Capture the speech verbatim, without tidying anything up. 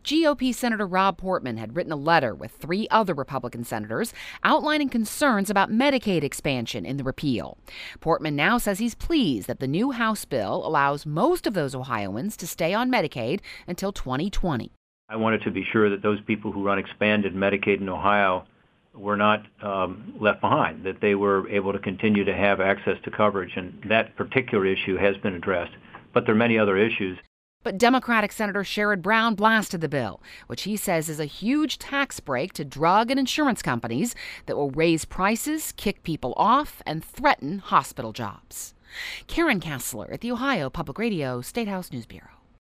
G O P Senator Rob Portman had written a letter with three other Republican senators outlining concerns about Medicaid expansion in the repeal. Portman now says he's pleased that the new House bill allows most of those Ohioans to stay on Medicaid until twenty twenty. I wanted to be sure that those people who run expanded Medicaid in Ohio were not um, left behind, that they were able to continue to have access to coverage, and that particular issue has been addressed. But there are many other issues. But Democratic Senator Sherrod Brown blasted the bill, which he says is a huge tax break to drug and insurance companies that will raise prices, kick people off, and threaten hospital jobs. Karen Kassler at the Ohio Public Radio State House News Bureau.